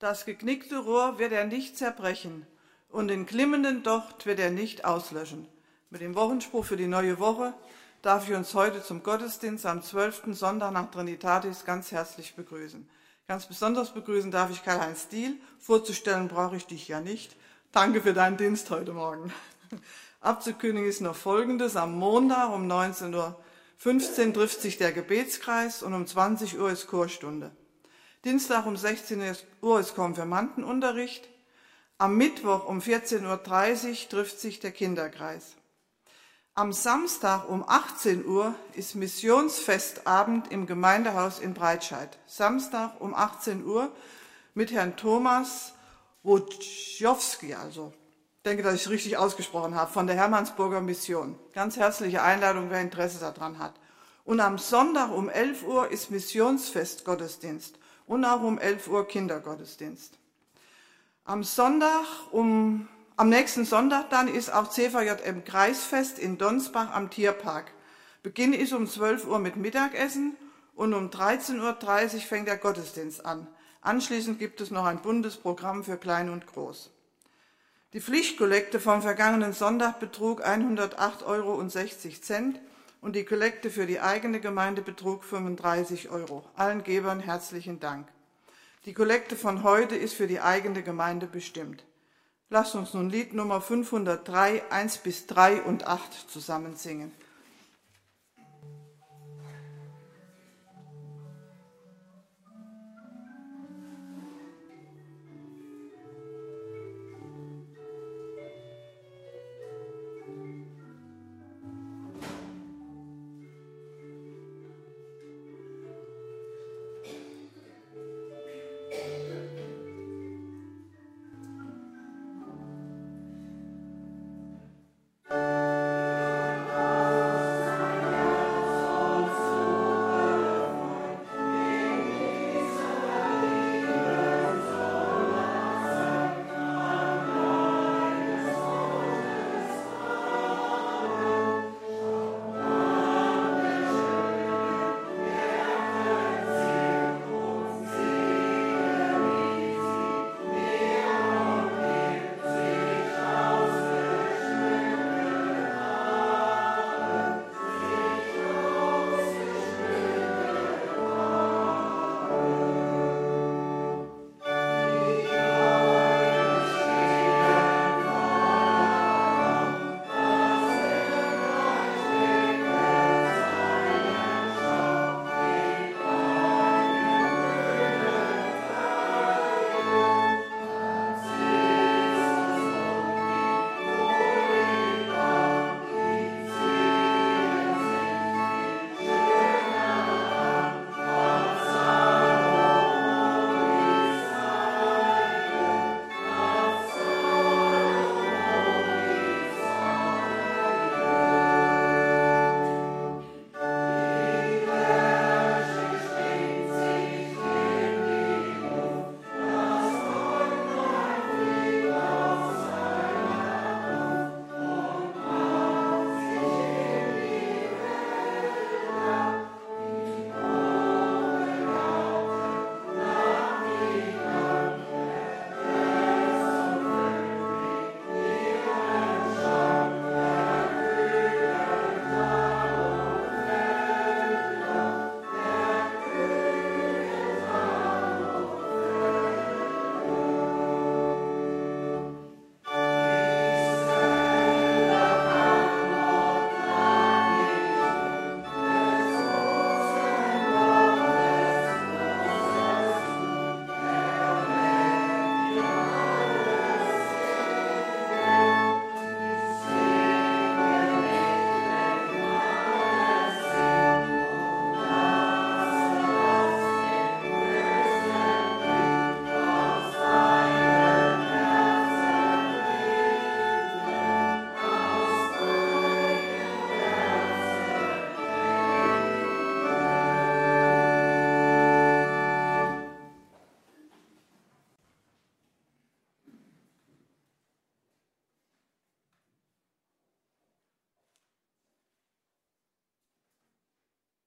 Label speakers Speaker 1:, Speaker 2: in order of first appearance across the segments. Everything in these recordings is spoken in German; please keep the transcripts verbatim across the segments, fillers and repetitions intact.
Speaker 1: Das geknickte Rohr wird er nicht zerbrechen und den glimmenden Docht wird er nicht auslöschen. Mit dem Wochenspruch für die neue Woche darf ich uns heute zum Gottesdienst am zwölften Sonntag nach Trinitatis ganz herzlich begrüßen. Ganz besonders begrüßen darf ich Karl-Heinz Diehl. Vorzustellen brauche ich dich ja nicht. Danke für deinen Dienst heute Morgen. Abzukündigen ist noch Folgendes. Am Montag um neunzehn Uhr fünfzehn trifft sich der Gebetskreis und um zwanzig Uhr ist Chorstunde. Dienstag um sechzehn Uhr ist Konfirmandenunterricht. Am Mittwoch um vierzehn Uhr dreißig trifft sich der Kinderkreis. Am Samstag um achtzehn Uhr ist Missionsfestabend im Gemeindehaus in Breitscheid. Samstag um achtzehn Uhr mit Herrn Thomas Wojciechowski, also ich denke, dass ich es richtig ausgesprochen habe, von der Hermannsburger Mission. Ganz herzliche Einladung, wer Interesse daran hat. Und am Sonntag um elf Uhr ist Missionsfestgottesdienst und auch um elf Uhr Kindergottesdienst. Am Sonntag, um, am nächsten Sonntag dann ist auch C V J M Kreisfest in Donsbach am Tierpark. Beginn ist um zwölf Uhr mit Mittagessen und um dreizehn Uhr dreißig fängt der Gottesdienst an. Anschließend gibt es noch ein buntes Programm für Klein und Groß. Die Pflichtkollekte vom vergangenen Sonntag betrug hundertacht Euro sechzig und die Kollekte für die eigene Gemeinde betrug fünfunddreißig Euro. Allen Gebern herzlichen Dank. Die Kollekte von heute ist für die eigene Gemeinde bestimmt. Lasst uns nun Lied Nummer fünfhundertdrei, eins bis drei und acht zusammen singen.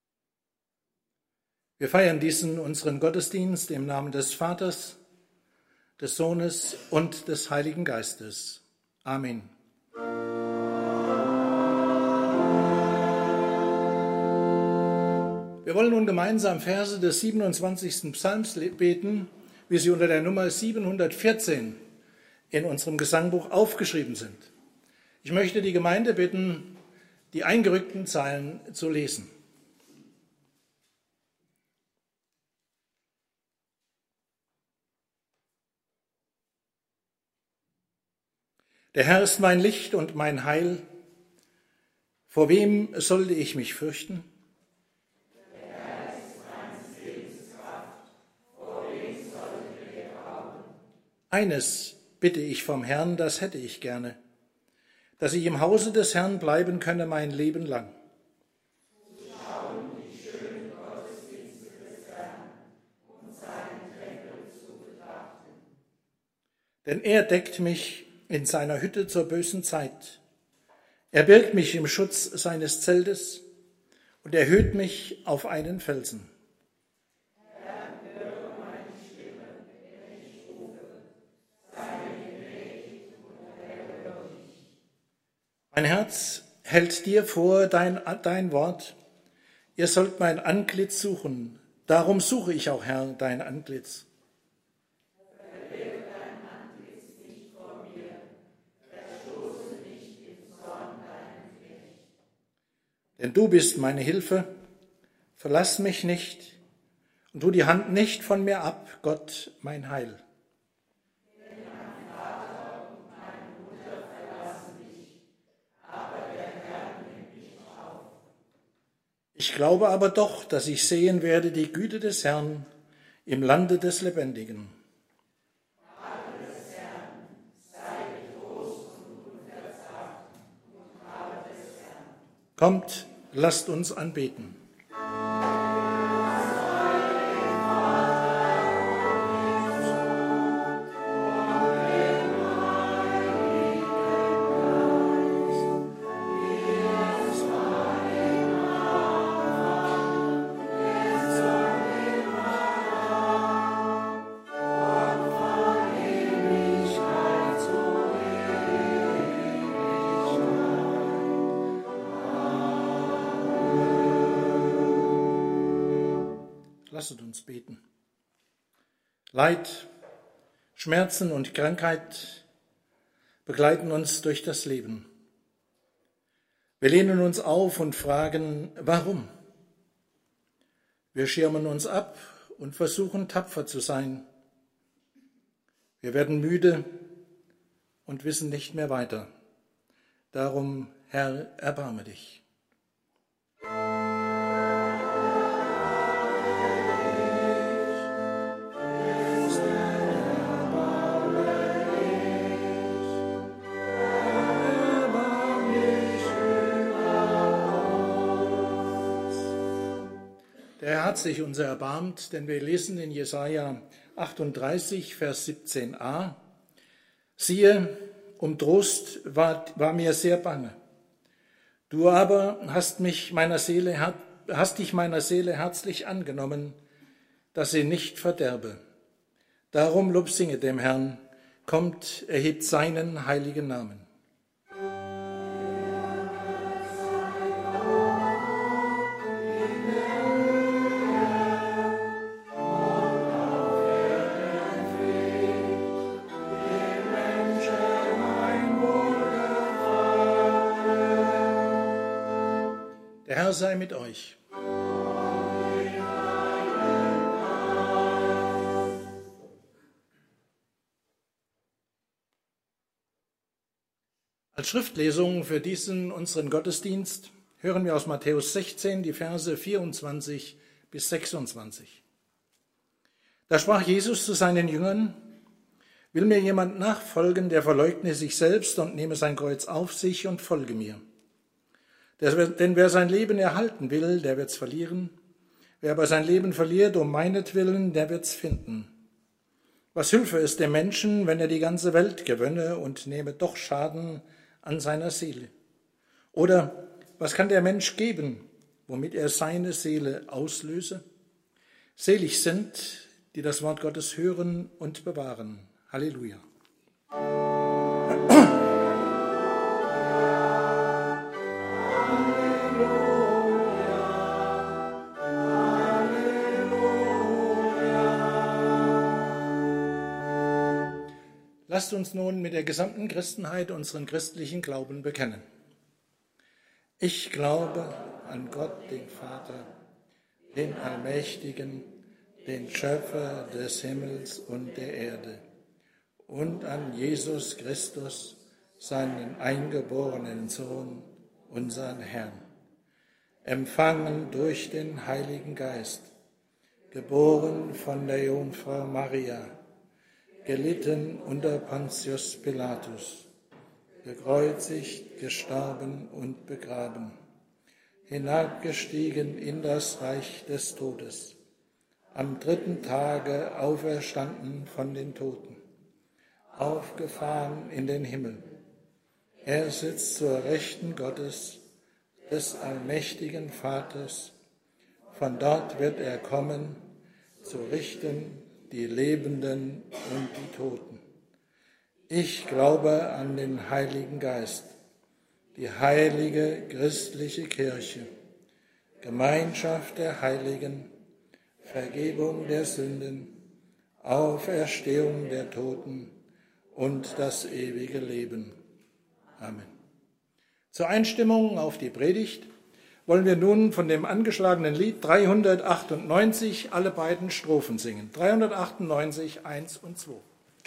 Speaker 2: Wir feiern diesen unseren Gottesdienst im Namen des Vaters des Sohnes und des Heiligen Geistes. Amen. Wir wollen nun gemeinsam Verse des siebenundzwanzigsten Psalms beten, wie sie unter der Nummer siebenhundertvierzehn in unserem Gesangbuch aufgeschrieben sind. Ich möchte die Gemeinde bitten, die eingerückten Zeilen zu lesen. Der Herr ist mein Licht und mein Heil. Vor wem sollte ich mich fürchten?
Speaker 3: Der Herr ist meines Lebens Kraft. Vor wem sollte wir grauen?
Speaker 2: Eines bitte ich vom Herrn, das hätte ich gerne, dass ich im Hause des Herrn bleiben könne mein Leben lang.
Speaker 3: Zu schauen die schönen Gottesdienste des Herrn und seinen Tempel zu betrachten.
Speaker 2: Denn er deckt mich in seiner Hütte zur bösen Zeit. Er birgt mich im Schutz seines Zeltes und erhöht mich auf einen Felsen.
Speaker 3: Herr, höre meine Stimme, wenn ich rufe. Sei mir gnädig und erhöre mich.
Speaker 2: Mein Herz hält dir vor dein, dein Wort. Ihr sollt mein Antlitz suchen. Darum suche ich auch, Herr, dein Antlitz. Denn du bist meine Hilfe, verlass mich nicht und tu die Hand nicht von mir ab, Gott, mein Heil.
Speaker 3: Denn mein Vater und meine Mutter verlassen mich, aber der Herr nimmt mich auf.
Speaker 2: Ich glaube aber doch, dass ich sehen werde die Güte des Herrn im Lande des Lebendigen.
Speaker 3: Name des Herrn, sei getrost und unverzagt, und Name des Herrn.
Speaker 2: Kommt, lasst uns anbeten. Lasset uns beten. Leid, Schmerzen und Krankheit begleiten uns durch das Leben. Wir lehnen uns auf und fragen, warum? Wir schirmen uns ab und versuchen tapfer zu sein. Wir werden müde und wissen nicht mehr weiter. Darum, Herr, erbarme dich. Der Herr hat sich unser erbarmt, denn wir lesen in Jesaja achtunddreißig, Vers siebzehn a. Siehe, um Trost war, war mir sehr bange. Du aber hast mich meiner Seele, hast dich meiner Seele herzlich angenommen, dass sie nicht verderbe. Darum Lob singe dem Herrn, kommt, erhebt seinen heiligen Namen. Der Herr sei mit euch. Als Schriftlesung für diesen unseren Gottesdienst hören wir aus Matthäus sechzehn die Verse vierundzwanzig bis sechsundzwanzig. Da sprach Jesus zu seinen Jüngern: Will mir jemand nachfolgen, der verleugne sich selbst und nehme sein Kreuz auf sich und folge mir. Denn wer sein Leben erhalten will, der wird's verlieren. Wer aber sein Leben verliert um meinetwillen, der wird's finden. Was hülfe es dem Menschen, wenn er die ganze Welt gewönne und nehme doch Schaden an seiner Seele? Oder was kann der Mensch geben, womit er seine Seele auslöse? Selig sind, die das Wort Gottes hören und bewahren. Halleluja. Lasst uns nun mit der gesamten Christenheit unseren christlichen Glauben bekennen. Ich glaube an Gott, den Vater, den Allmächtigen, den Schöpfer des Himmels und der Erde, und an Jesus Christus, seinen eingeborenen Sohn, unseren Herrn, empfangen durch den Heiligen Geist, geboren von der Jungfrau Maria, gelitten unter Pontius Pilatus, gekreuzigt, gestorben und begraben, hinabgestiegen in das Reich des Todes, am dritten Tage auferstanden von den Toten, aufgefahren in den Himmel. Er sitzt zur Rechten Gottes, des allmächtigen Vaters. Von dort wird er kommen, zu richten die Lebenden und die Toten. Ich glaube an den Heiligen Geist, die heilige christliche Kirche, Gemeinschaft der Heiligen, Vergebung der Sünden, Auferstehung der Toten und das ewige Leben. Amen. Zur Einstimmung auf die Predigt wollen wir nun von dem angeschlagenen Lied dreihundertachtundneunzig alle beiden Strophen singen. dreihundertachtundneunzig, eins und zwei.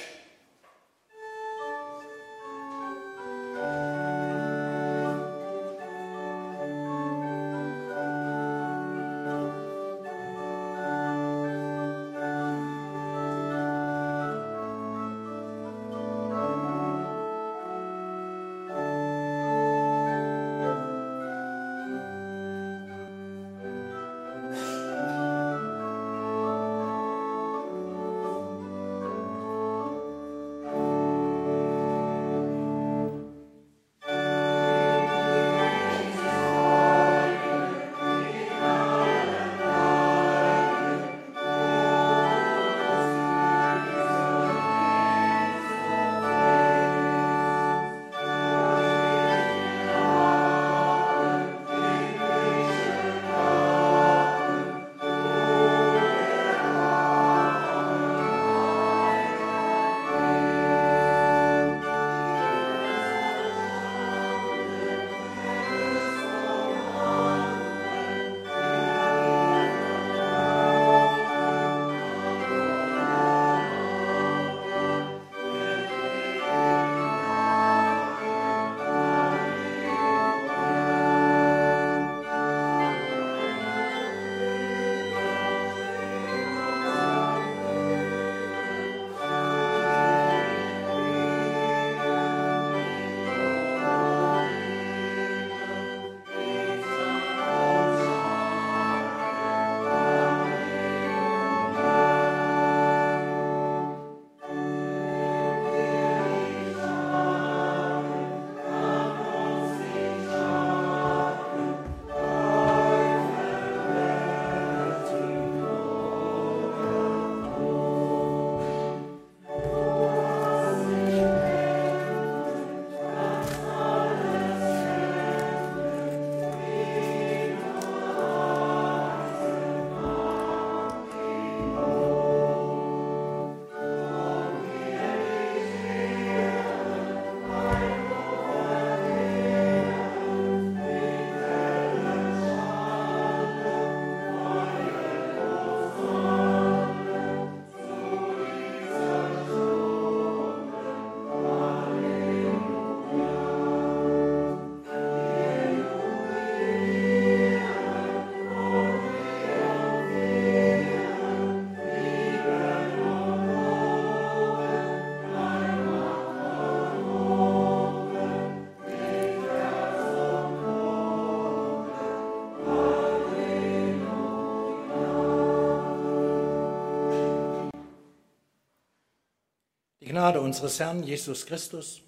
Speaker 2: Die Gnade unseres Herrn Jesus Christus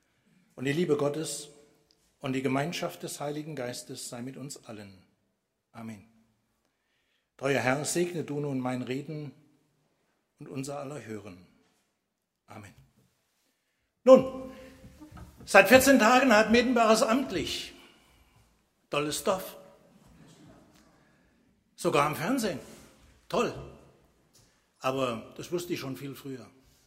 Speaker 2: und die Liebe Gottes und die Gemeinschaft des Heiligen Geistes sei mit uns allen. Amen. Treuer Herr, segne du nun mein Reden und unser aller Hören. Amen. Nun, seit vierzehn Tagen hat Medenbaches amtlich. Tolles Dorf. Sogar am Fernsehen. Toll. Aber das wusste ich schon viel früher.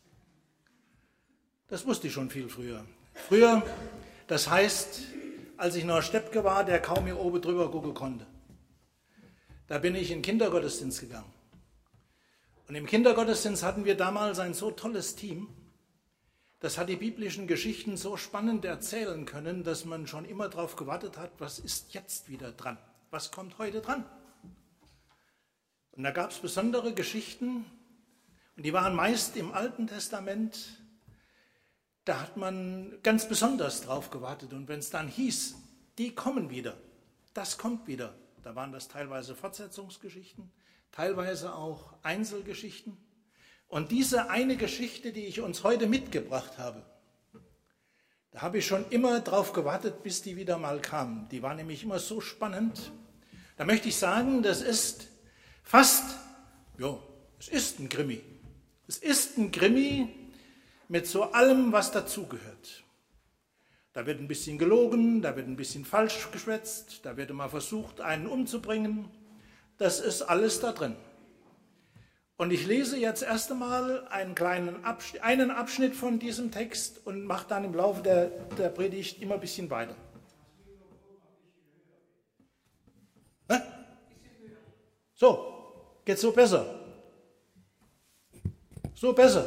Speaker 2: Das wusste ich schon viel früher. Früher, das heißt, als ich noch Steppke war, der kaum hier oben drüber gucken konnte. Da bin ich in den Kindergottesdienst gegangen. Und im Kindergottesdienst hatten wir damals ein so tolles Team, das hat die biblischen Geschichten so spannend erzählen können, dass man schon immer darauf gewartet hat, was ist jetzt wieder dran? Was kommt heute dran? Und da gab es besondere Geschichten, und die waren meist im Alten Testament. Da hat man ganz besonders drauf gewartet. Und wenn es dann hieß, die kommen wieder, das kommt wieder, da waren das teilweise Fortsetzungsgeschichten, teilweise auch Einzelgeschichten. Und diese eine Geschichte, die ich uns heute mitgebracht habe, da habe ich schon immer drauf gewartet, bis die wieder mal kam. Die war nämlich immer so spannend. Da möchte ich sagen, das ist fast, ja, es ist ein Krimi. Es ist ein Krimi mit so allem, was dazugehört. Da wird ein bisschen gelogen, da wird ein bisschen falsch geschwätzt, da wird immer versucht, einen umzubringen. Das ist alles da drin. Und ich lese jetzt erst einmal einen kleinen Abschnitt, einen Abschnitt von diesem Text und mache dann im Laufe der, der Predigt immer ein bisschen weiter. Hä? So, geht so besser? So besser?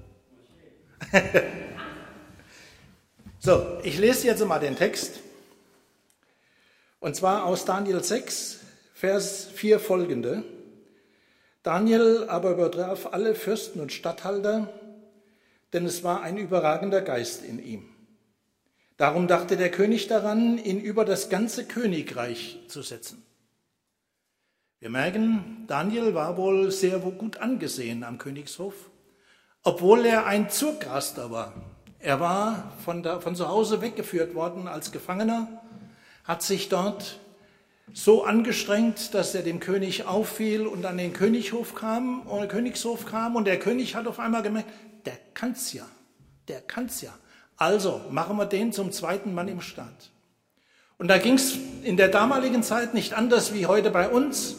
Speaker 2: So, ich lese jetzt mal den Text. Und zwar aus Daniel sechs, Vers vier folgende. Daniel aber übertraf alle Fürsten und Statthalter, denn es war ein überragender Geist in ihm. Darum dachte der König daran, ihn über das ganze Königreich zu setzen. Wir merken, Daniel war wohl sehr gut angesehen am Königshof, obwohl er ein Zurgaster war. Er war von, da, von zu Hause weggeführt worden als Gefangener, hat sich dort so angestrengt, dass er dem König auffiel und an den Königshof kam, oder Königshof kam und der König hat auf einmal gemerkt, der kann's ja, der kann's ja. Also machen wir den zum zweiten Mann im Staat. Und da ging's in der damaligen Zeit nicht anders wie heute bei uns.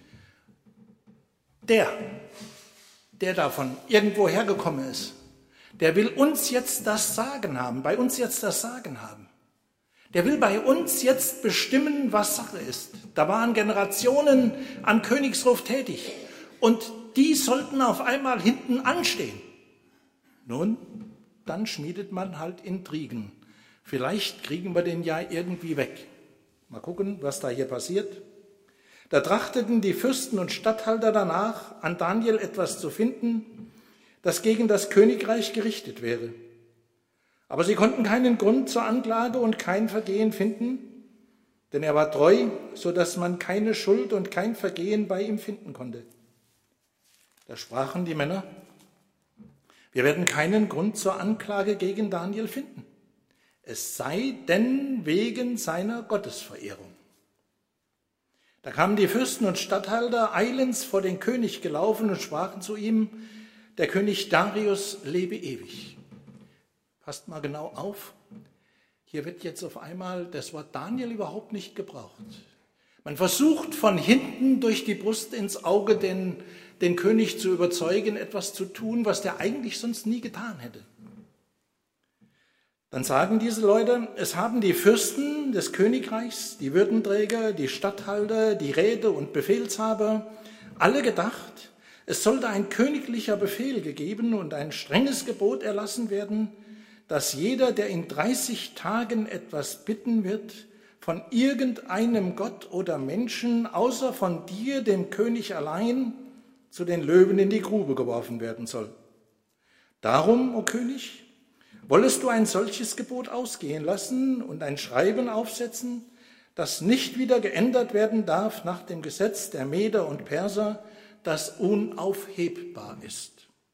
Speaker 2: Der, der davon irgendwo hergekommen ist, der will uns jetzt das Sagen haben, bei uns jetzt das Sagen haben. Der will bei uns jetzt bestimmen, was Sache ist. Da waren Generationen am Königshof tätig und die sollten auf einmal hinten anstehen. Nun, dann schmiedet man halt Intrigen. Vielleicht kriegen wir den ja irgendwie weg. Mal gucken, was da hier passiert. Da trachteten die Fürsten und Statthalter danach, an Daniel etwas zu finden, das gegen das Königreich gerichtet wäre. Aber sie konnten keinen Grund zur Anklage und kein Vergehen finden, denn er war treu, so dass man keine Schuld und kein Vergehen bei ihm finden konnte. Da sprachen die Männer, wir werden keinen Grund zur Anklage gegen Daniel finden, es sei denn wegen seiner Gottesverehrung. Da kamen die Fürsten und Statthalter eilends vor den König gelaufen und sprachen zu ihm, der König Darius lebe ewig. Passt mal genau auf, hier wird jetzt auf einmal das Wort Daniel überhaupt nicht gebraucht. Man versucht von hinten durch die Brust ins Auge den, den König zu überzeugen, etwas zu tun, was der eigentlich sonst nie getan hätte. Dann sagen diese Leute, es haben die Fürsten des Königreichs, die Würdenträger, die Statthalter, die Räte und Befehlshaber alle gedacht, es sollte ein königlicher Befehl gegeben und ein strenges Gebot erlassen werden, dass jeder, der in dreißig Tagen etwas bitten wird, von irgendeinem Gott oder Menschen, außer von dir, dem König allein, zu den Löwen in die Grube geworfen werden soll. Darum, o König, wollest du ein solches Gebot ausgehen lassen und ein Schreiben aufsetzen, das nicht wieder geändert werden darf nach dem Gesetz der Meder und Perser, das unaufhebbar ist.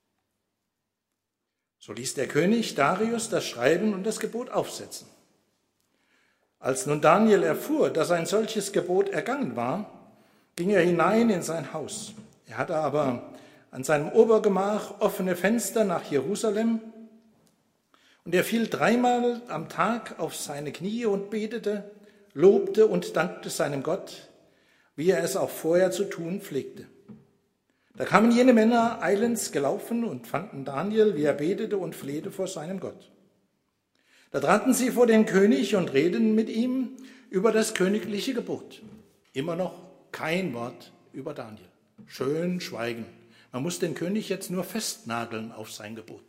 Speaker 2: So ließ der König Darius das Schreiben und das Gebot aufsetzen. Als nun Daniel erfuhr, dass ein solches Gebot ergangen war, ging er hinein in sein Haus. Er hatte aber an seinem Obergemach offene Fenster nach Jerusalem, und er fiel dreimal am Tag auf seine Knie und betete, lobte und dankte seinem Gott, wie er es auch vorher zu tun pflegte. Da kamen jene Männer eilends gelaufen und fanden Daniel, wie er betete und flehte vor seinem Gott. Da traten sie vor den König und redeten mit ihm über das königliche Gebot. Immer noch kein Wort über Daniel. Schön schweigen. Man muss den König jetzt nur festnageln auf sein Gebot.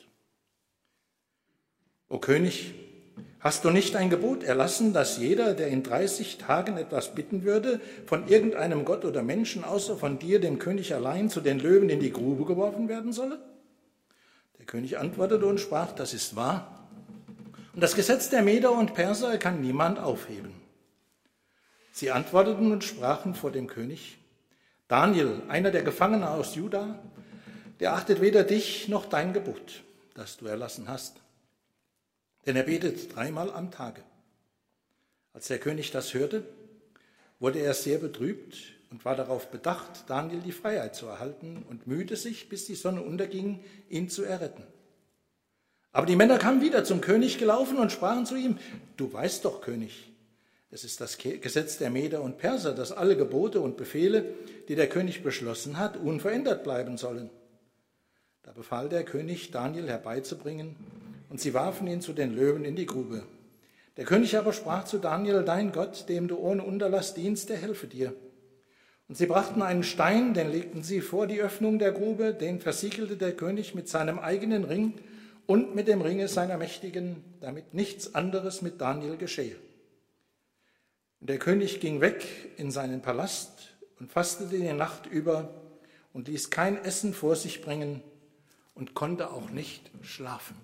Speaker 2: O König, hast du nicht ein Gebot erlassen, dass jeder, der in dreißig Tagen etwas bitten würde, von irgendeinem Gott oder Menschen außer von dir, dem König allein, zu den Löwen in die Grube geworfen werden solle? Der König antwortete und sprach, das ist wahr. Und das Gesetz der Meder und Perser kann niemand aufheben. Sie antworteten und sprachen vor dem König, Daniel, einer der Gefangenen aus Juda, der achtet weder dich noch dein Gebot, das du erlassen hast. Denn er betet dreimal am Tage. Als der König das hörte, wurde er sehr betrübt und war darauf bedacht, Daniel die Freiheit zu erhalten und mühte sich, bis die Sonne unterging, ihn zu erretten. Aber die Männer kamen wieder zum König gelaufen und sprachen zu ihm, du weißt doch, König, es ist das Gesetz der Meder und Perser, dass alle Gebote und Befehle, die der König beschlossen hat, unverändert bleiben sollen. Da befahl der König, Daniel herbeizubringen, und sie warfen ihn zu den Löwen in die Grube. Der König aber sprach zu Daniel, dein Gott, dem du ohne Unterlass dienst, der helfe dir. Und sie brachten einen Stein, den legten sie vor die Öffnung der Grube, den versiegelte der König mit seinem eigenen Ring und mit dem Ringe seiner Mächtigen, damit nichts anderes mit Daniel geschehe. Und der König ging weg in seinen Palast und fastete die Nacht über und ließ kein Essen vor sich bringen und konnte auch nicht schlafen.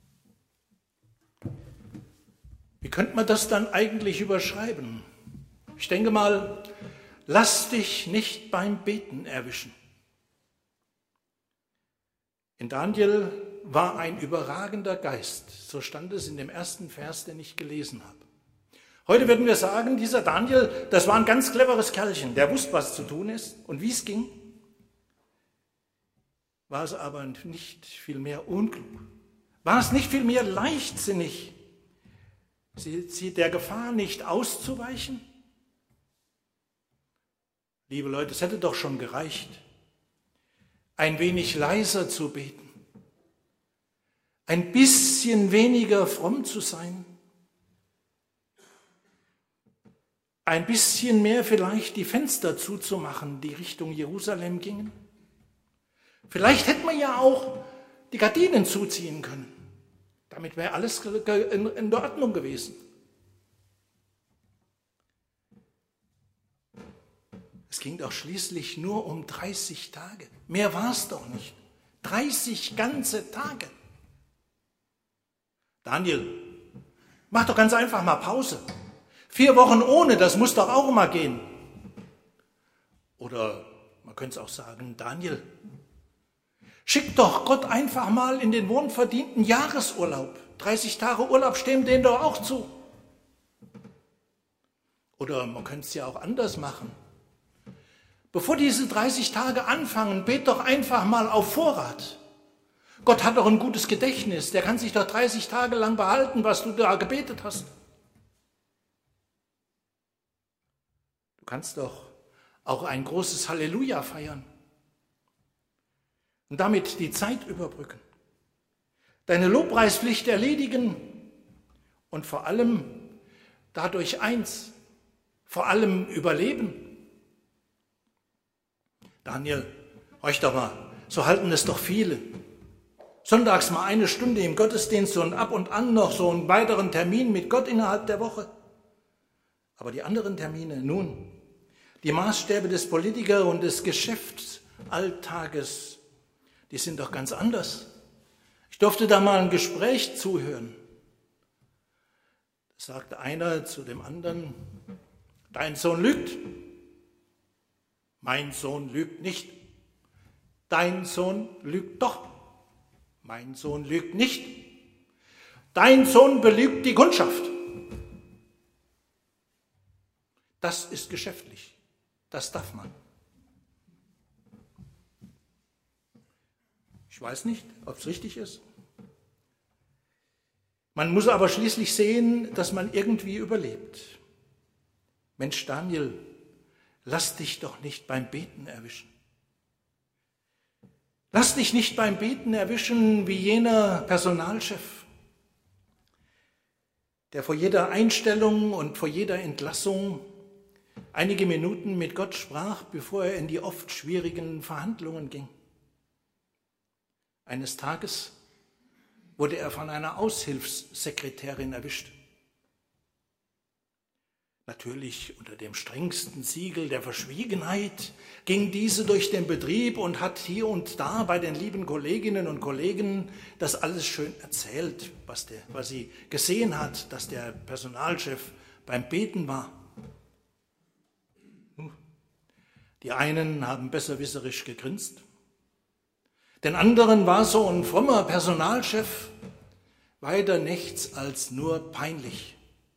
Speaker 2: Wie könnte man das dann eigentlich überschreiben? Ich denke mal, lass dich nicht beim Beten erwischen. In Daniel war ein überragender Geist, so stand es in dem ersten Vers, den ich gelesen habe. Heute würden wir sagen, dieser Daniel, das war ein ganz cleveres Kerlchen, der wusste, was zu tun ist und wie es ging. War es aber nicht vielmehr unklug? War es nicht vielmehr leichtsinnig, sie der Gefahr nicht auszuweichen? Liebe Leute, es hätte doch schon gereicht, ein wenig leiser zu beten, ein bisschen weniger fromm zu sein, ein bisschen mehr vielleicht die Fenster zuzumachen, die Richtung Jerusalem gingen. Vielleicht hätte man ja auch die Gardinen zuziehen können. Damit wäre alles in Ordnung gewesen. Es ging doch schließlich nur um dreißig Tage. Mehr war es doch nicht. dreißig ganze Tage. Daniel, mach doch ganz einfach mal Pause. Vier Wochen ohne, das muss doch auch mal gehen. Oder man könnte es auch sagen, Daniel, schick doch Gott einfach mal in den wohlverdienten Jahresurlaub. dreißig Tage Urlaub stehen denen doch auch zu. Oder man könnte es ja auch anders machen. Bevor diese dreißig Tage anfangen, bet doch einfach mal auf Vorrat. Gott hat doch ein gutes Gedächtnis. Der kann sich doch dreißig Tage lang behalten, was du da gebetet hast. Du kannst doch auch ein großes Halleluja feiern. Und damit die Zeit überbrücken, deine Lobpreispflicht erledigen und vor allem dadurch eins, vor allem überleben. Daniel, horch doch mal, so halten es doch viele. Sonntags mal eine Stunde im Gottesdienst und ab und an noch so einen weiteren Termin mit Gott innerhalb der Woche. Aber die anderen Termine, nun, die Maßstäbe des Politiker- und des Geschäftsalltages, die sind doch ganz anders. Ich durfte da mal ein Gespräch zuhören. Da sagte einer zu dem anderen, dein Sohn lügt. Mein Sohn lügt nicht. Dein Sohn lügt doch. Mein Sohn lügt nicht. Dein Sohn belügt die Kundschaft. Das ist geschäftlich. Das darf man. Ich weiß nicht, ob es richtig ist. Man muss aber schließlich sehen, dass man irgendwie überlebt. Mensch, Daniel, lass dich doch nicht beim Beten erwischen. Lass dich nicht beim Beten erwischen wie jener Personalchef, der vor jeder Einstellung und vor jeder Entlassung einige Minuten mit Gott sprach, bevor er in die oft schwierigen Verhandlungen ging. Eines Tages wurde er von einer Aushilfssekretärin erwischt. Natürlich unter dem strengsten Siegel der Verschwiegenheit ging diese durch den Betrieb und hat hier und da bei den lieben Kolleginnen und Kollegen das alles schön erzählt, was, der, was sie gesehen hat, dass der Personalchef beim Beten war. Die einen haben besserwisserisch gegrinst, den anderen war so ein frommer Personalchef weiter nichts als nur peinlich.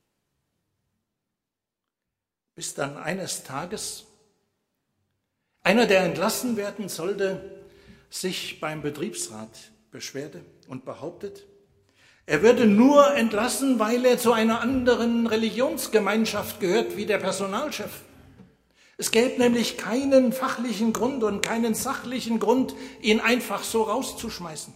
Speaker 2: Bis dann eines Tages einer, der entlassen werden sollte, sich beim Betriebsrat beschwerte und behauptet, er würde nur entlassen, weil er zu einer anderen Religionsgemeinschaft gehört wie der Personalchef. Es gäbe nämlich keinen fachlichen Grund und keinen sachlichen Grund, ihn einfach so rauszuschmeißen.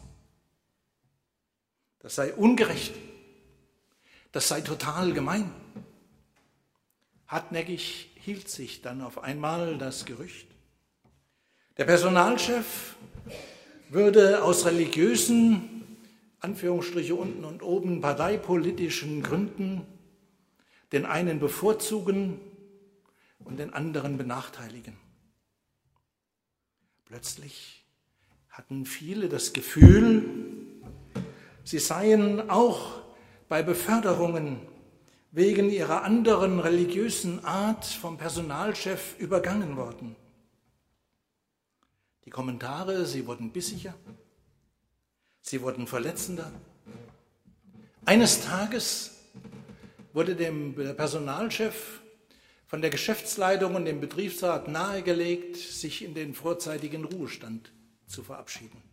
Speaker 2: Das sei ungerecht. Das sei total gemein. Hartnäckig hielt sich dann auf einmal das Gerücht. Der Personalchef würde aus religiösen, Anführungsstriche unten und oben, parteipolitischen Gründen den einen bevorzugen und den anderen benachteiligen. Plötzlich hatten viele das Gefühl, sie seien auch bei Beförderungen wegen ihrer anderen religiösen Art vom Personalchef übergangen worden. Die Kommentare, sie wurden bissiger, sie wurden verletzender. Eines Tages wurde dem Personalchef von der Geschäftsleitung und dem Betriebsrat nahegelegt, sich in den vorzeitigen Ruhestand zu verabschieden.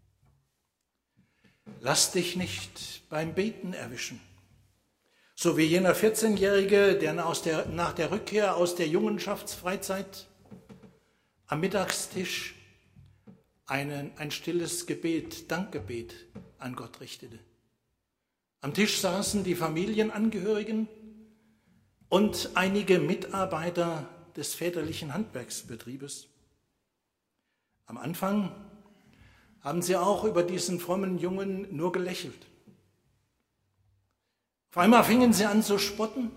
Speaker 2: Lass dich nicht beim Beten erwischen. So wie jener vierzehnjährige, der, aus der nach der Rückkehr aus der Jungenschaftsfreizeit am Mittagstisch einen, ein stilles Gebet, Dankgebet an Gott richtete. Am Tisch saßen die Familienangehörigen und einige Mitarbeiter des väterlichen Handwerksbetriebes. Am Anfang haben sie auch über diesen frommen Jungen nur gelächelt. Auf einmal fingen sie an zu spotten.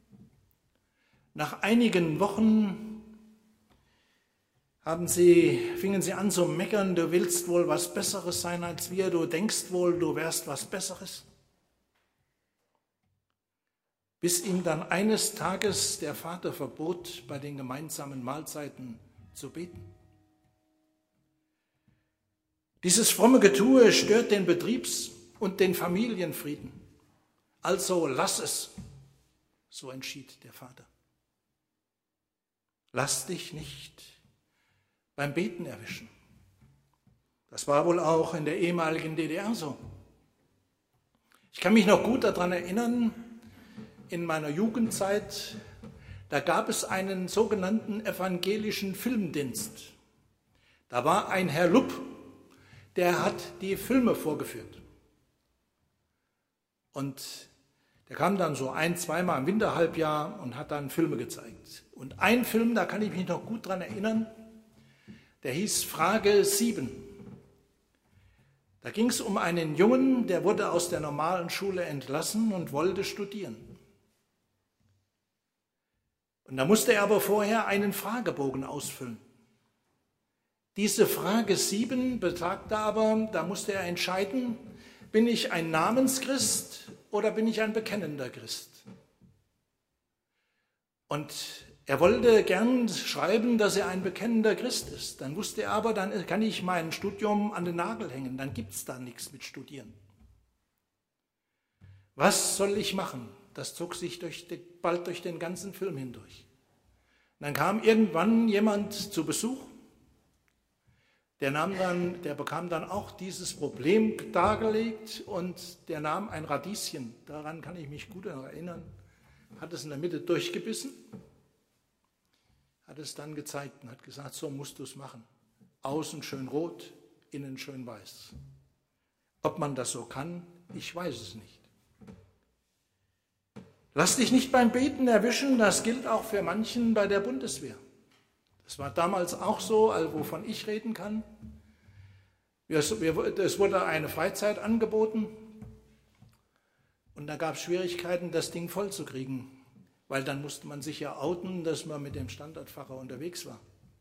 Speaker 2: Nach einigen Wochen haben sie, fingen sie an zu meckern, du willst wohl was Besseres sein als wir, du denkst wohl, du wärst was Besseres. Bis ihm dann eines Tages der Vater verbot, bei den gemeinsamen Mahlzeiten zu beten. Dieses fromme Getue stört den Betriebs- und den Familienfrieden. Also lass es, so entschied der Vater. Lass dich nicht beim Beten erwischen. Das war wohl auch in der ehemaligen D D R so. Ich kann mich noch gut daran erinnern, in meiner Jugendzeit, da gab es einen sogenannten evangelischen Filmdienst. Da war ein Herr Lupp, der hat die Filme vorgeführt. Und der kam dann so ein-, zweimal im Winterhalbjahr und hat dann Filme gezeigt. Und ein Film, da kann ich mich noch gut dran erinnern, der hieß Frage sieben. Da ging es um einen Jungen, der wurde aus der normalen Schule entlassen und wollte studieren. Und da musste er aber vorher einen Fragebogen ausfüllen. Diese Frage sieben besagte aber, da musste er entscheiden, bin ich ein Namenschrist oder bin ich ein bekennender Christ? Und er wollte gern schreiben, dass er ein bekennender Christ ist. Dann wusste er aber, dann kann ich mein Studium an den Nagel hängen, dann gibt es da nichts mit Studieren. Was soll ich machen? Das zog sich durch die, bald durch den ganzen Film hindurch. Und dann kam irgendwann jemand zu Besuch, Der, nahm dann, der bekam dann auch dieses Problem dargelegt und der nahm ein Radieschen, daran kann ich mich gut erinnern, hat es in der Mitte durchgebissen, hat es dann gezeigt und hat gesagt, so musst du es machen. Außen schön rot, innen schön weiß. Ob man das so kann, ich weiß es nicht. Lass dich nicht beim Beten erwischen, das gilt auch für manchen bei der Bundeswehr. Das war damals auch so, wovon ich reden kann. Es wurde eine Freizeit angeboten und da gab es Schwierigkeiten, das Ding vollzukriegen, weil dann musste man sich ja outen, dass man mit dem Standardpfarrer unterwegs war.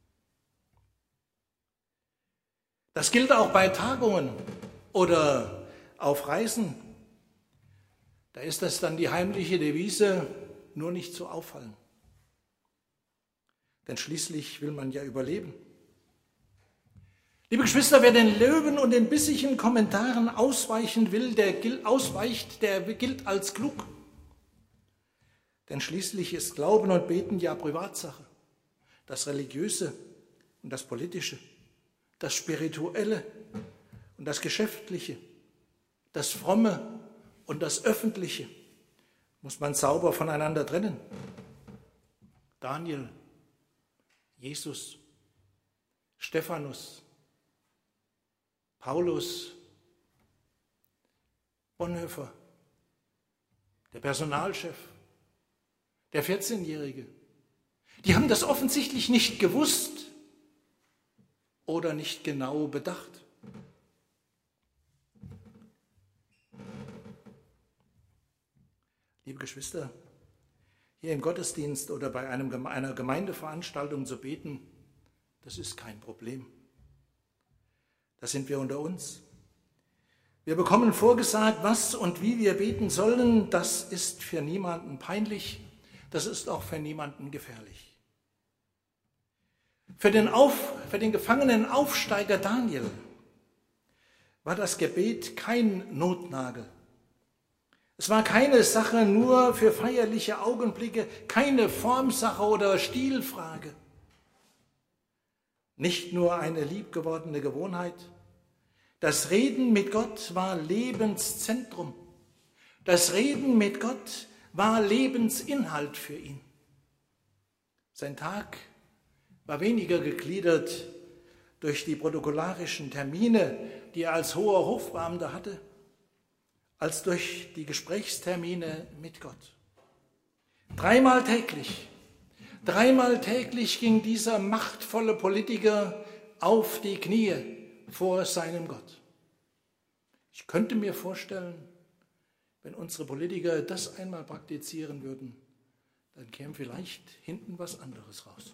Speaker 2: Das gilt auch bei Tagungen oder auf Reisen. Da ist das dann die heimliche Devise, nur nicht zu auffallen. Denn schließlich will man ja überleben. Liebe Geschwister, wer den Löwen und den bissigen Kommentaren ausweichen will, der gilt, ausweicht, der gilt als klug. Denn schließlich ist Glauben und Beten ja Privatsache. Das Religiöse und das Politische, das Spirituelle und das Geschäftliche, das Fromme und das Öffentliche muss man sauber voneinander trennen. Daniel, Jesus, Stephanus, Paulus, Bonhoeffer, der Personalchef, der vierzehnjährige, die haben das offensichtlich nicht gewusst oder nicht genau bedacht. Liebe Geschwister, hier im Gottesdienst oder bei einem, einer Gemeindeveranstaltung zu beten, das ist kein Problem. Da sind wir unter uns. Wir bekommen vorgesagt, was und wie wir beten sollen. Das ist für niemanden peinlich. Das ist auch für niemanden gefährlich. Für den, Auf, für den gefangenen Aufsteiger Daniel war das Gebet kein Notnagel. Es war keine Sache nur für feierliche Augenblicke, keine Formsache oder Stilfrage. Nicht nur eine liebgewordene Gewohnheit. Das Reden mit Gott war Lebenszentrum. Das Reden mit Gott war Lebensinhalt für ihn. Sein Tag war weniger gegliedert durch die protokollarischen Termine, die er als hoher Hofbeamter hatte, als durch die Gesprächstermine mit Gott. Dreimal täglich, dreimal täglich ging dieser machtvolle Politiker auf die Knie vor seinem Gott. Ich könnte mir vorstellen, wenn unsere Politiker das einmal praktizieren würden, dann käme vielleicht hinten was anderes raus.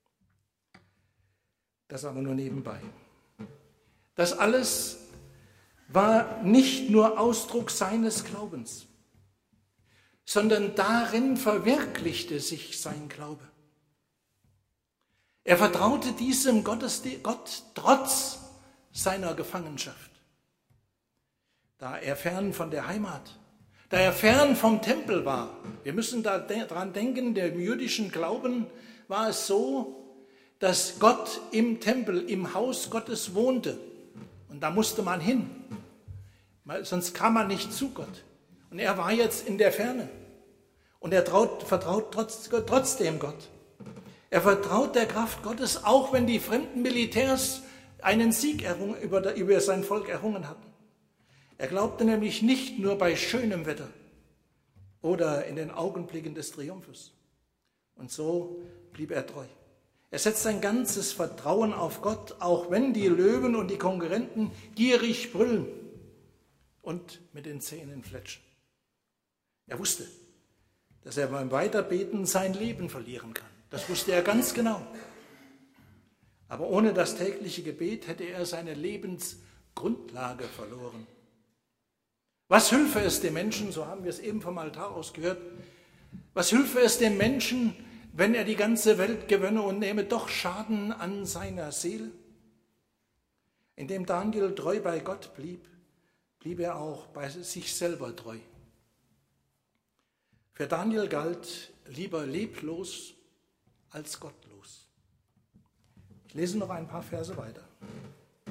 Speaker 2: Das aber nur nebenbei. Das alles war nicht nur Ausdruck seines Glaubens, sondern darin verwirklichte sich sein Glaube. Er vertraute diesem Gott trotz seiner Gefangenschaft. Da er fern von der Heimat, da er fern vom Tempel war, wir müssen daran denken, der jüdischen Glauben war es so, dass Gott im Tempel, im Haus Gottes wohnte. Und da musste man hin, sonst kam man nicht zu Gott. Und er war jetzt in der Ferne. Und er traut, vertraut trotz, trotzdem Gott. Er vertraut der Kraft Gottes, auch wenn die fremden Militärs einen Sieg errungen, über, über sein Volk errungen hatten. Er glaubte nämlich nicht nur bei schönem Wetter oder in den Augenblicken des Triumphes. Und so blieb er treu. Er setzt sein ganzes Vertrauen auf Gott, auch wenn die Löwen und die Konkurrenten gierig brüllen und mit den Zähnen fletschen. Er wusste, dass er beim Weiterbeten sein Leben verlieren kann. Das wusste er ganz genau. Aber ohne das tägliche Gebet hätte er seine Lebensgrundlage verloren. Was hülfe es dem Menschen, so haben wir es eben vom Altar aus gehört, was hülfe es dem Menschen, wenn er die ganze Welt gewönne und nehme doch Schaden an seiner Seele? Indem Daniel treu bei Gott blieb, blieb er auch bei sich selber treu. Für Daniel galt lieber leblos als gottlos. Ich lese noch ein paar Verse weiter.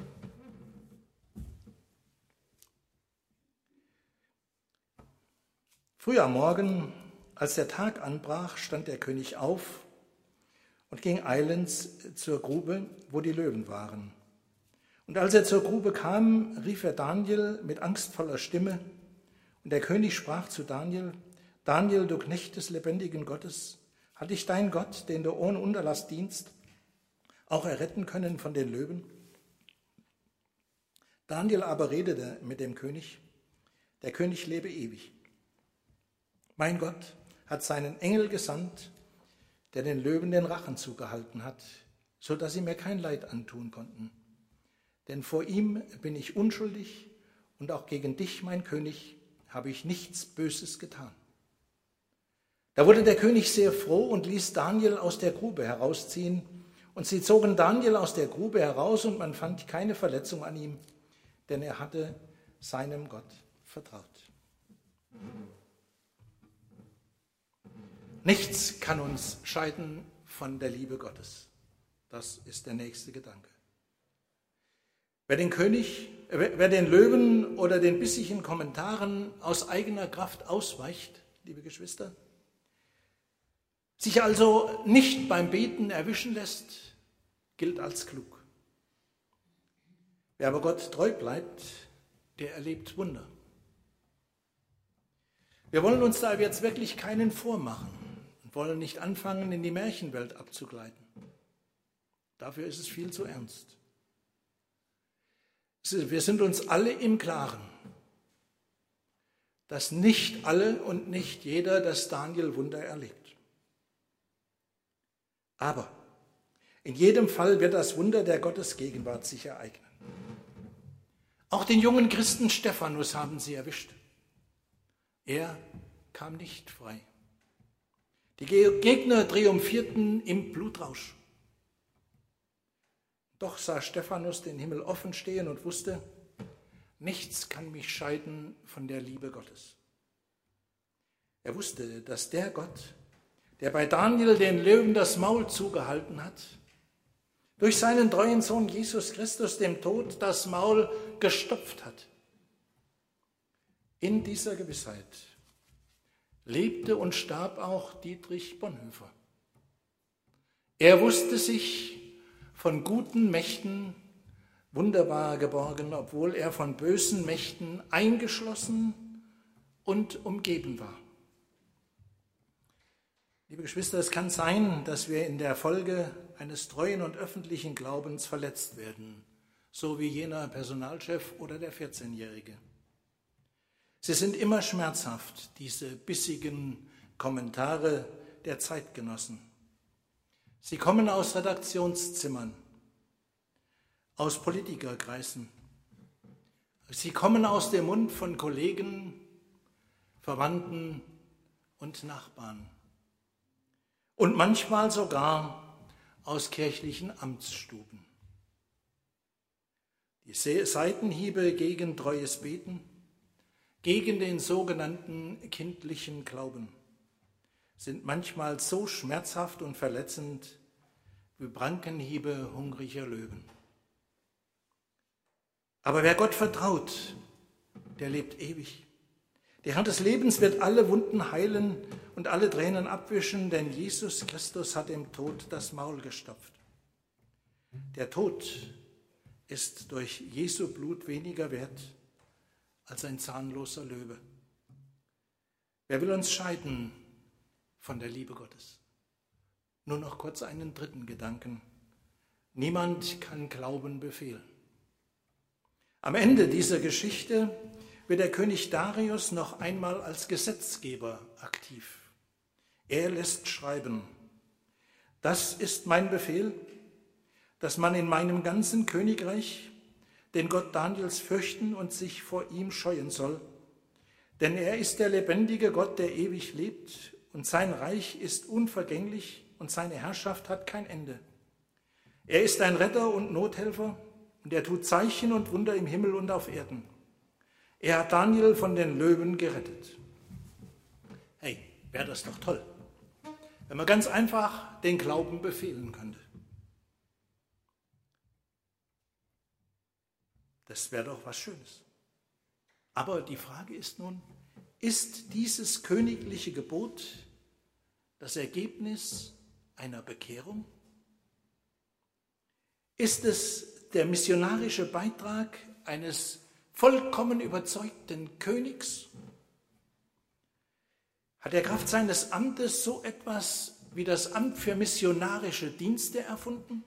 Speaker 2: Früh am Morgen, als der Tag anbrach, stand der König auf und ging eilends zur Grube, wo die Löwen waren. Und als er zur Grube kam, rief er Daniel mit angstvoller Stimme. Und der König sprach zu Daniel: Daniel, du Knecht des lebendigen Gottes, hat dich dein Gott, den du ohne Unterlass dienst, auch erretten können von den Löwen? Daniel aber redete mit dem König: Der König lebe ewig. Mein Gott hat seinen Engel gesandt, der den Löwen den Rachen zugehalten hat, so dass sie mir kein Leid antun konnten. Denn vor ihm bin ich unschuldig und auch gegen dich, mein König, habe ich nichts Böses getan. Da wurde der König sehr froh und ließ Daniel aus der Grube herausziehen. Und sie zogen Daniel aus der Grube heraus und man fand keine Verletzung an ihm, denn er hatte seinem Gott vertraut. Nichts kann uns scheiden von der Liebe Gottes. Das ist der nächste Gedanke. Wer den König, wer den Löwen oder den bissigen Kommentaren aus eigener Kraft ausweicht, liebe Geschwister, sich also nicht beim Beten erwischen lässt, gilt als klug. Wer aber Gott treu bleibt, der erlebt Wunder. Wir wollen uns da jetzt wirklich keinen vormachen und wollen nicht anfangen, in die Märchenwelt abzugleiten. Dafür ist es viel zu ernst. Wir sind uns alle im Klaren, dass nicht alle und nicht jeder das Daniel-Wunder erlebt. Aber in jedem Fall wird das Wunder der Gottesgegenwart sich ereignen. Auch den jungen Christen Stephanus haben sie erwischt. Er kam nicht frei. Die Gegner triumphierten im Blutrausch. Doch sah Stephanus den Himmel offen stehen und wusste, nichts kann mich scheiden von der Liebe Gottes. Er wusste, dass der Gott, der bei Daniel den Löwen das Maul zugehalten hat, durch seinen treuen Sohn Jesus Christus dem Tod das Maul gestopft hat. In dieser Gewissheit lebte und starb auch Dietrich Bonhoeffer. Er wusste sich von guten Mächten wunderbar geborgen, obwohl er von bösen Mächten eingeschlossen und umgeben war. Liebe Geschwister, es kann sein, dass wir in der Folge eines treuen und öffentlichen Glaubens verletzt werden, so wie jener Personalchef oder der vierzehnjährige. Sie sind immer schmerzhaft, diese bissigen Kommentare der Zeitgenossen. Sie kommen aus Redaktionszimmern, aus Politikerkreisen. Sie kommen aus dem Mund von Kollegen, Verwandten und Nachbarn. Und manchmal sogar aus kirchlichen Amtsstuben. Die Seitenhiebe gegen treues Beten, gegen den sogenannten kindlichen Glauben sind manchmal so schmerzhaft und verletzend wie Prankenhiebe hungriger Löwen. Aber wer Gott vertraut, der lebt ewig. Der Herr des Lebens wird alle Wunden heilen und alle Tränen abwischen, denn Jesus Christus hat dem Tod das Maul gestopft. Der Tod ist durch Jesu Blut weniger wert als ein zahnloser Löwe. Wer will uns scheiden von der Liebe Gottes? Nur noch kurz einen dritten Gedanken. Niemand kann Glauben befehlen. Am Ende dieser Geschichte wird der König Darius noch einmal als Gesetzgeber aktiv. Er lässt schreiben: Das ist mein Befehl, dass man in meinem ganzen Königreich den Gott Daniels fürchten und sich vor ihm scheuen soll. Denn er ist der lebendige Gott, der ewig lebt, und sein Reich ist unvergänglich und seine Herrschaft hat kein Ende. Er ist ein Retter und Nothelfer, und er tut Zeichen und Wunder im Himmel und auf Erden. Er hat Daniel von den Löwen gerettet. Hey, wäre das doch toll, wenn man ganz einfach den Glauben befehlen könnte. Das wäre doch was Schönes. Aber die Frage ist nun, Ist dieses königliche Gebot das Ergebnis einer Bekehrung? Ist es der missionarische Beitrag eines vollkommen überzeugten Königs? Hat er Kraft seines Amtes so etwas wie das Amt für missionarische Dienste erfunden?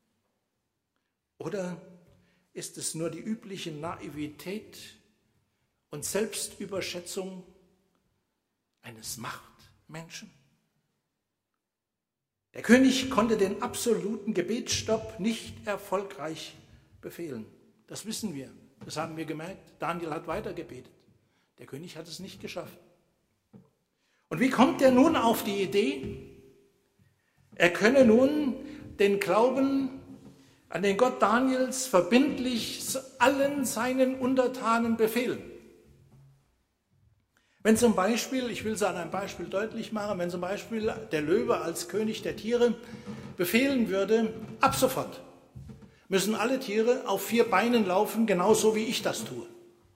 Speaker 2: Oder ist es nur die übliche Naivität und Selbstüberschätzung eines Machtmenschen? Der König konnte den absoluten Gebetsstopp nicht erfolgreich befehlen. Das wissen wir, das haben wir gemerkt. Daniel hat weiter gebetet. Der König hat es nicht geschafft. Und wie kommt er nun auf die Idee, er könne nun den Glauben an den Gott Daniels verbindlich allen seinen Untertanen befehlen? Wenn zum Beispiel, ich will es an einem Beispiel deutlich machen, wenn zum Beispiel der Löwe als König der Tiere befehlen würde, ab sofort müssen alle Tiere auf vier Beinen laufen, genauso wie ich das tue.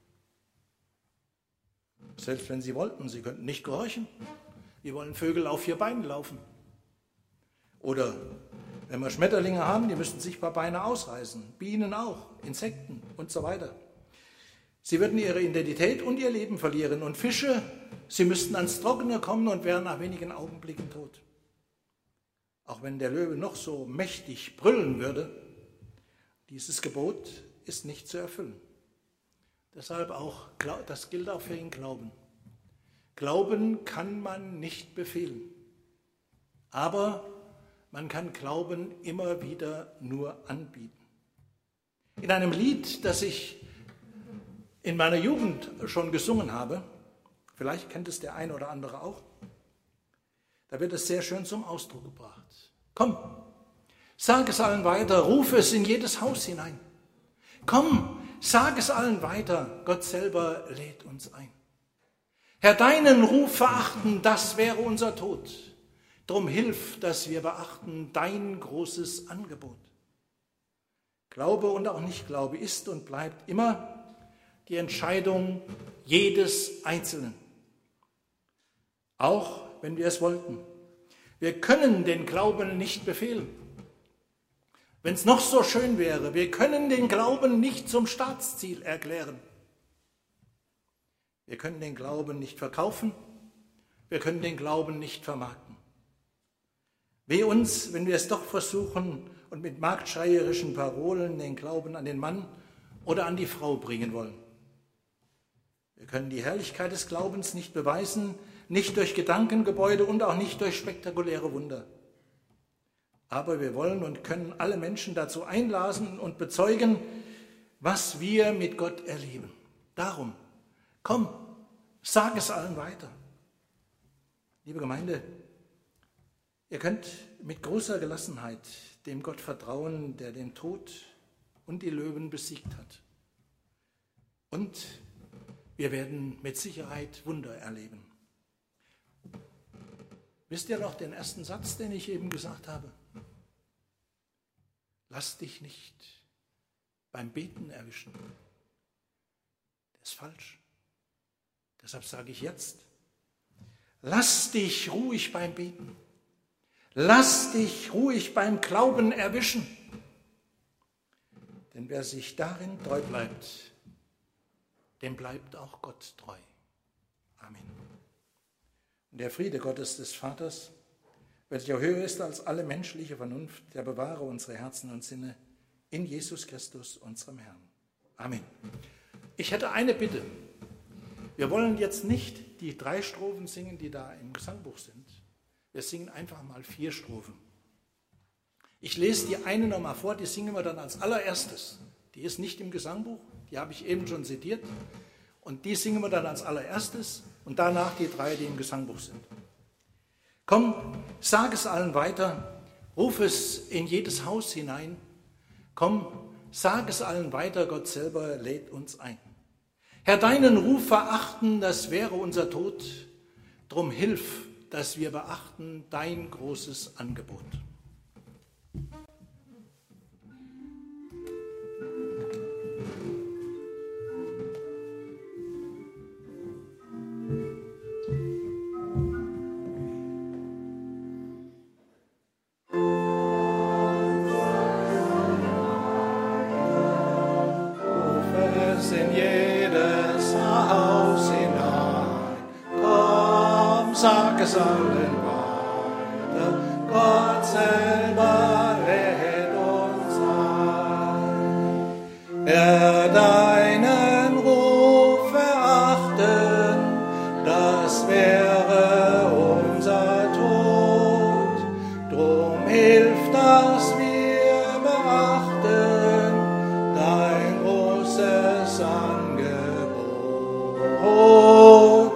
Speaker 2: Selbst wenn sie wollten, sie könnten nicht gehorchen. Wir wollen Vögel auf vier Beinen laufen. Oder wenn wir Schmetterlinge haben, die müssen sich ein paar Beine ausreißen. Bienen auch, Insekten und so weiter. Sie würden ihre Identität und ihr Leben verlieren. Und Fische, sie müssten ans Trockene kommen und wären nach wenigen Augenblicken tot. Auch wenn der Löwe noch so mächtig brüllen würde, dieses Gebot ist nicht zu erfüllen. Deshalb auch, das gilt auch für ihn Glauben. Glauben kann man nicht befehlen. Aber man kann Glauben immer wieder nur anbieten. In einem Lied, das ich in meiner Jugend schon gesungen habe, vielleicht kennt es der eine oder andere auch, da wird es sehr schön zum Ausdruck gebracht. Komm, sag es allen weiter, ruf es in jedes Haus hinein. Komm, sag es allen weiter, Gott selber lädt uns ein. Herr, deinen Ruf verachten, das wäre unser Tod. Drum hilf, dass wir beachten dein großes Angebot. Glaube und auch Nichtglaube ist und bleibt immer die Entscheidung jedes Einzelnen. Auch wenn wir es wollten. Wir können den Glauben nicht befehlen. Wenn es noch so schön wäre, wir können den Glauben nicht zum Staatsziel erklären. Wir können den Glauben nicht verkaufen, wir können den Glauben nicht vermarkten. Wehe uns, wenn wir es doch versuchen und mit marktschreierischen Parolen den Glauben an den Mann oder an die Frau bringen wollen. Wir können die Herrlichkeit des Glaubens nicht beweisen, nicht durch Gedankengebäude und auch nicht durch spektakuläre Wunder. Aber wir wollen und können alle Menschen dazu einladen und bezeugen, was wir mit Gott erleben. Darum, komm, sag es allen weiter. Liebe Gemeinde, ihr könnt mit großer Gelassenheit dem Gott vertrauen, der den Tod und die Löwen besiegt hat. Und wir werden mit Sicherheit Wunder erleben. Wisst ihr noch den ersten Satz, den ich eben gesagt habe? Lass dich nicht beim Beten erwischen. Das ist falsch. Deshalb sage ich jetzt, lass dich ruhig beim Beten. Lass dich ruhig beim Glauben erwischen. Denn wer sich darin treu bleibt, dem bleibt auch Gott treu. Amen. Und der Friede Gottes des Vaters, welcher höher ist als alle menschliche Vernunft, der bewahre unsere Herzen und Sinne in Jesus Christus, unserem Herrn. Amen. Ich hätte eine Bitte. Wir wollen jetzt nicht die drei Strophen singen, die da im Gesangbuch sind. Wir singen einfach mal vier Strophen. Ich lese die eine nochmal vor, die singen wir dann als allererstes. Die ist nicht im Gesangbuch, die habe ich eben schon zitiert. Und die singen wir dann als allererstes und danach die drei, die im Gesangbuch sind. Komm, sag es allen weiter, ruf es in jedes Haus hinein. Komm, sag es allen weiter, Gott selber lädt uns ein. Herr, deinen Ruf verachten, das wäre unser Tod. Drum hilf, dass wir beachten dein großes Angebot. sag es allen weiter, Gott selber lädt uns ein. Wer deinen Ruf verachten, das wäre unser Tod. Drum hilf, dass wir beachten dein großes Angebot.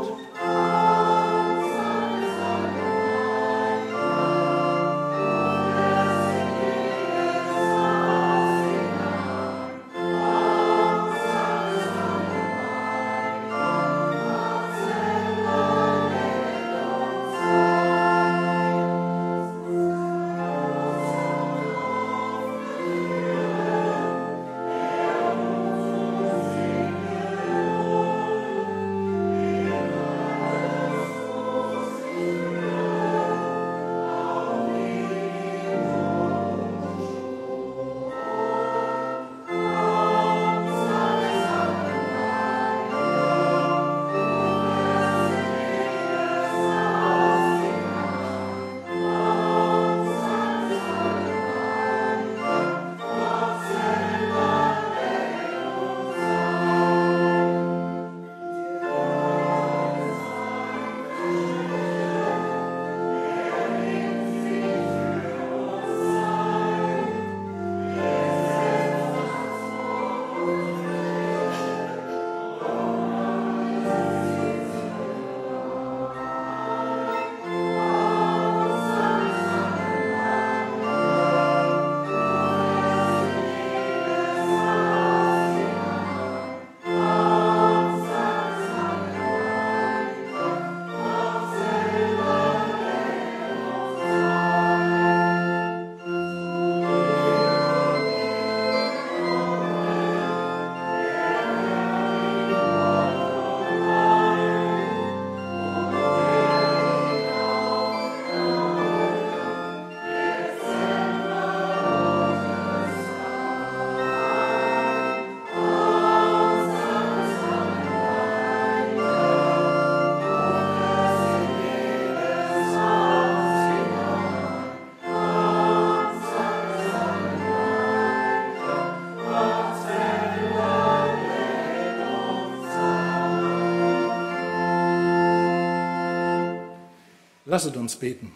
Speaker 2: Lasset uns beten.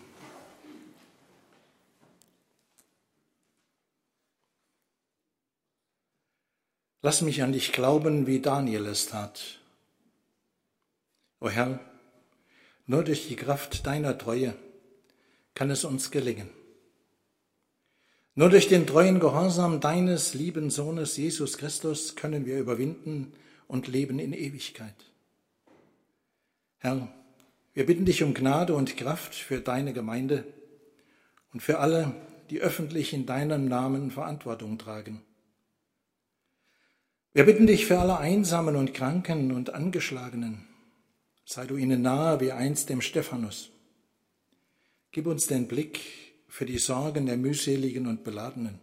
Speaker 2: Lass mich an dich glauben, wie Daniel es tat. O Herr, nur durch die Kraft deiner Treue kann es uns gelingen. Nur durch den treuen Gehorsam deines lieben Sohnes Jesus Christus können wir überwinden und leben in Ewigkeit. Herr, wir bitten dich um Gnade und Kraft für deine Gemeinde und für alle, die öffentlich in deinem Namen Verantwortung tragen. Wir bitten dich für alle Einsamen und Kranken und Angeschlagenen. Sei du ihnen nahe wie einst dem Stephanus. Gib uns den Blick für die Sorgen der Mühseligen und Beladenen.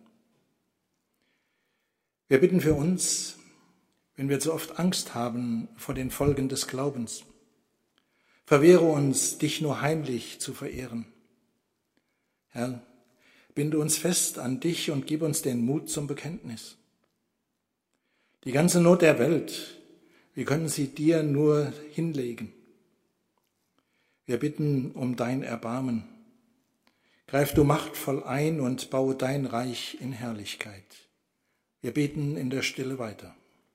Speaker 2: Wir bitten für uns, wenn wir zu oft Angst haben vor den Folgen des Glaubens. Verwehre uns, dich nur heimlich zu verehren. Herr, binde uns fest an dich und gib uns den Mut zum Bekenntnis. Die ganze Not der Welt, wir können sie dir nur hinlegen. Wir bitten um dein Erbarmen. Greif du machtvoll ein und baue dein Reich in Herrlichkeit. Wir beten in der Stille weiter.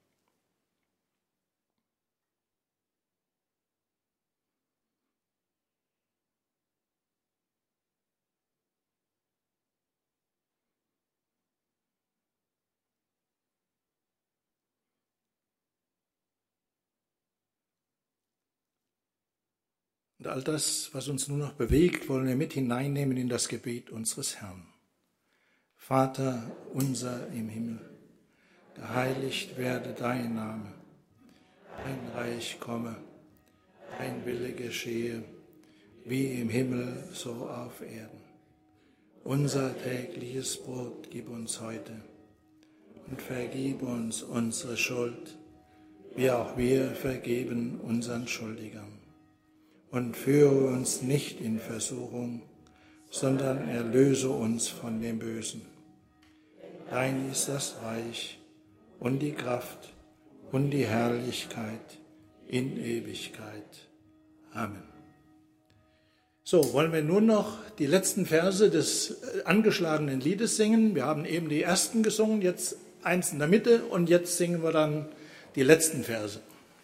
Speaker 2: Und all das, was uns nur noch bewegt, wollen wir mit hineinnehmen in das Gebet unseres Herrn. Vater unser im Himmel, geheiligt werde dein Name, dein Reich komme, dein Wille geschehe, wie im Himmel, so auf Erden. Unser tägliches Brot gib uns heute und vergib uns unsere Schuld, wie auch wir vergeben unseren Schuldigern. und führe uns nicht in Versuchung, sondern erlöse uns von dem Bösen. Dein ist das Reich und die Kraft und die Herrlichkeit in Ewigkeit. Amen. So, wollen wir nun noch die letzten Verse des angeschlagenen Liedes singen. Wir haben eben die ersten gesungen, jetzt eins in der Mitte und jetzt singen wir dann die letzten Verse.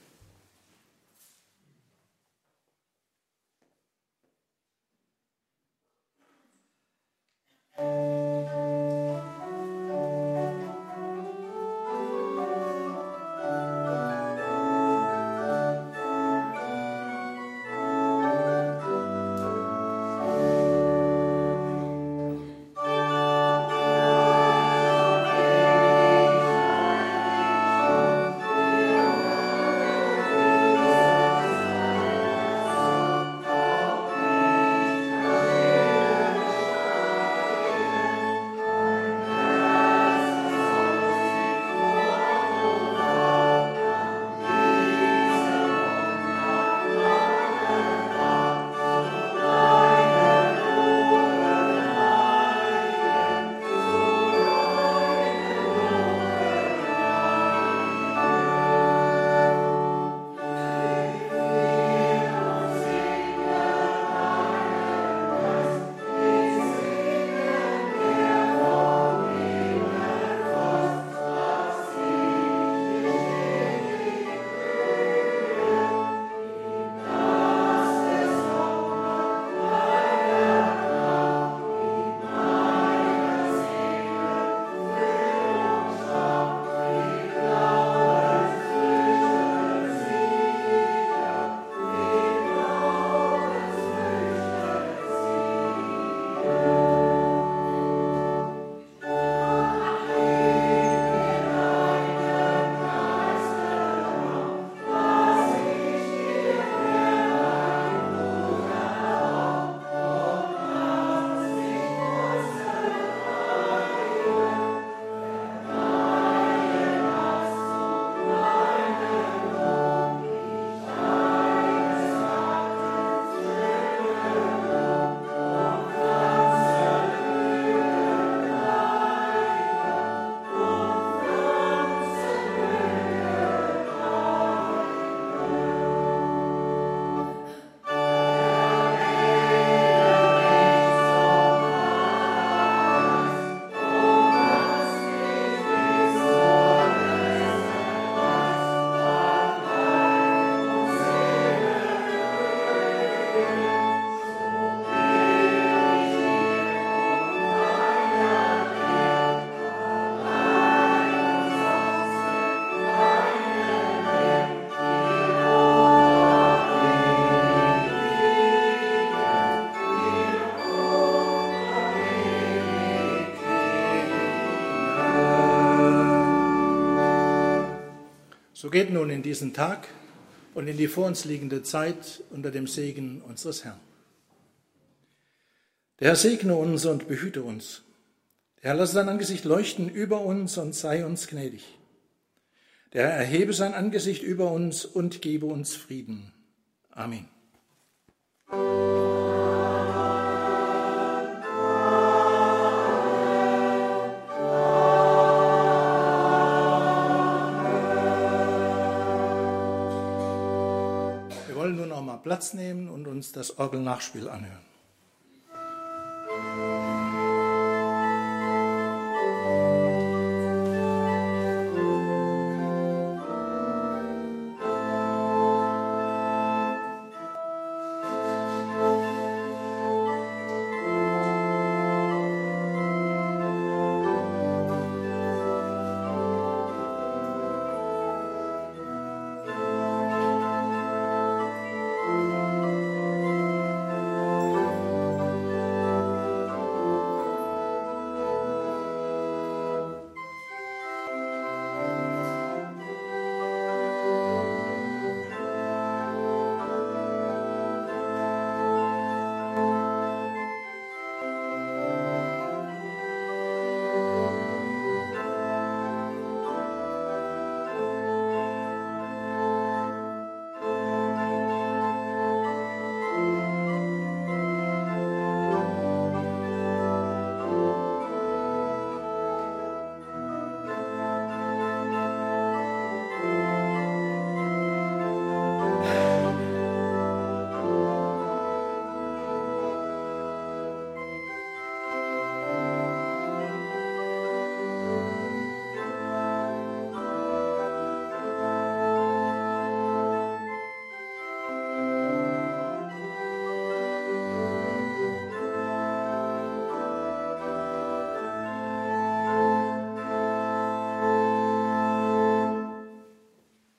Speaker 2: So geht nun in diesen Tag und in die vor uns liegende Zeit unter dem Segen unseres Herrn. Der Herr segne uns und behüte uns. Der Herr lasse sein Angesicht leuchten über uns und sei uns gnädig. Der Herr erhebe sein Angesicht über uns und gebe uns Frieden. Amen. Wir wollen nun noch mal Platz nehmen und uns das Orgelnachspiel anhören.